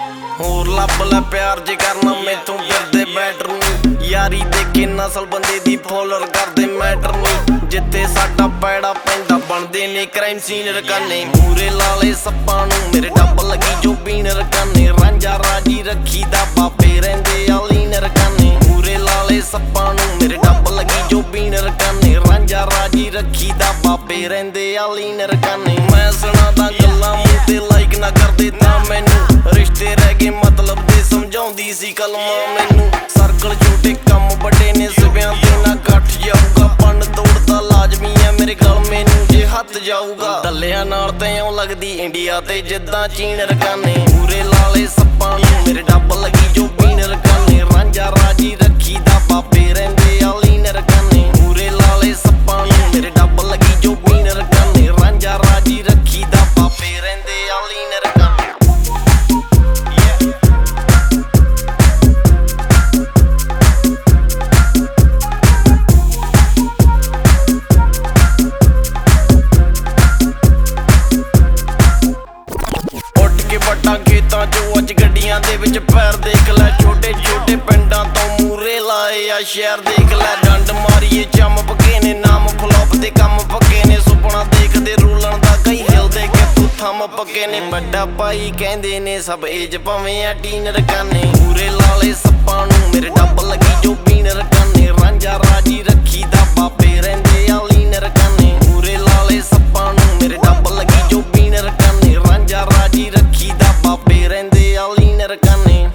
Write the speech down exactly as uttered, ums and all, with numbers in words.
ਹੋਰ ਲੱਭ ਲੈ ਪਿਆਰ ਜੇ ਕਰਨਾ ਮੈਥੋਂ ਫਿਰਦੇ ਬੈਟਰ ਨਹੀਂ। ਯਾਰੀ ਦੇਖੇ ਨਸਲ ਬੰਦੇ ਦੀ ਫੋਲਰ ਕਰਦੇ ਮੈਟਰ ਨਹੀਂ। ਜਿੱਥੇ ਸਾਡਾ ਪੈੜਾ ਪੈਂਦਾ ਬਣਦੇ ਨੇ ਕ੍ਰਾਈਮ ਸੀਨ ਰਕਾਨੇ। ਮੂਰੇ ਲਾਲੇ ਸੱਪਾਂ ਨੂੰ ਮੇਰੇ ਡੱਬ ਲੱਗੀ ਜੋ ਪੀਣ ਰਕਾਨੇ। ਰਾਂਝਾ ਰਾਜੀ ਰੱਖੀ ਦਾ ਬਾਬੇ ਰਹਿੰਦੇ ਆ ਲੀਨ ਰਕਾਨੇ। ਮੂਰੇ ਲਾਲੇ ਸੱਪਾਂ ਨੂੰ ਮੇਰੇ ਡੱਬ ਲੱਗੀ ਜੋ ਪੀਣ ਰਕਾਨੇ। ਰਾਂਝਾ ਰਾਜੀ ਰੱਖੀ ਦਾ ਬਾਬੇ ਰਹਿੰਦੇ ਆ ਲੀਨ ਰਕਾਨੇ। ਮੈਂ ਸੁਣਾਦਾ ਗੱਲਾਂ ਮੂੰਹ ਤੇ ਲਾਈਕ ਨਾ ਕਰਦੇ ਤਾਂ ਮੈਨੂੰ ਰਿਸ਼ਤੇ ਰਹਿ ਗਏ ਮਤਲਬ ਦੇ ਸਮਝਾਉਂਦੀ ਸੀ ਕਲਮਾਂ ਮੈਨੂੰ। ਸਰਕਲ ਛੋਟੇ ਕੰਮ ਵੱਡੇ ਨੇ ਸਿਵਿਆਂ ਤੇ ਨਾ ਗੱਠ ਜਾਊਗਾ। ਪੰਨ ਤੋੜਦਾ ਲਾਜ਼ਮੀ ਆ ਮੇਰੇ ਗਲ ਮੈਨੂੰ ਜੇ ਹੱਥ ਜਾਊਗਾ। ਦੱਲਿਆਂ ਨਾਲ ਤੇ ਇਉਂ ਲੱਗਦੀ ਇੰਡੀਆ ਤੇ ਜਿੱਦਾਂ ਚੀਨ ਰਕਾਨੇ। ਮੂਰੇ ਲਾਲੇ ਸੱਪਾਂ ਨੂੰ ਮੇਰੇ ਡੱਬ ਲੱਗੀ ਜੋ ਪੀਣ ਰਕਾਨੇ। ਰਾਂਝਾ ਰਾਜੀ ਰੱਖੀ ਦਾ ਬਾਬੇ ਰਹਿੰਦੇ ਆ ਲੀਨ ਰਕਾਨੇ। ਮੂਰੇ ਲਾਲੇ ਸੱਪਾਂ ਨੂੰ ਮੇਰੇ ਡੱਬ ਲੱਗੀ ਜੋ ਪੀਣ ਰਕਾਨੇ। ਰਾਂਝਾ ਰਾਜੀ ਰੱਖੀ ਦਾ ਬਾਬੇ ਰਹਿੰਦੇ ਆ ਲੀਨ ਰਕਾਨੇ। ਵੱਡਾ ਖੇਤਾਂ ਚੋਂ ਅੱਜ ਗੱਡੀਆਂ ਦੇ ਵਿੱਚ ਪੈਰ ਦੇਖ ਲੈ। ਛੋਟੇ ਛੋਟੇ ਪਿੰਡਾਂ ਤੋਂ ਮੂਰੇ ਲਾਏ ਆ ਸ਼ਹਿਰ ਦੇਖ ਲੈ। ਡੰਡ ਮਾਰੀਏ ਚੰਮ ਪੱਕੇ ਨੇ ਨਾਮ ਫਲੋਪ ਦੇ ਕੰਮ ਪੱਕੇ ਨੇ। ਸੁਪਨਾ ਦੇਖਦੇ ਰੋਲਣ ਦਾ ਕਈ ਹਿਲਦੇ ਕਿ ਤੂੰ ਥੰਮ ਪੱਕੇ ਨੇ। ਵੱਡਾ ਭਾਈ ਕਹਿੰਦੇ ਨੇ ਸਭ ਏਜ ਭਾਵੇਂ ਆ ਟੀਨ ਰਕਾਨੇ। ਮੂਰੇ ਲਾਲੇ ਸੱਪਾਂ ਨੂੰ ਮੇਰੇ ਡੱਬ ਲੱਗੀ ਜੋ ਪੀਣ ਰਕਾਨੇ। ਰਾਂਝਾ ਰਾਜੀ ਰੱਖੀ ਦਾ ਬਾਬੇ ਰਹਿੰਦੇ ਆ ਲੀਨ ਰਕਾਨੇ। ਮੂਰੇ ਲਾਲੇ ਸੱਪਾਂ ਨੂੰ ਮੇਰੇ ਡੱਬ ਲੱਗੀ ਜੋ ਪੀਣ ਰਕਾਨੇ। ਰਾਂਝਾ ਰਾਜੀ ਰੱਖੀ ਦਾ ਬਾਬੇ ਰਹਿੰਦੇ ਆ ਲੀਨ ਰਕਾਨੇ।